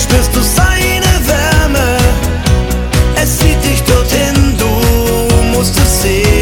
spürst du seine Wärme. Es zieht dich dorthin, du musst es sehen.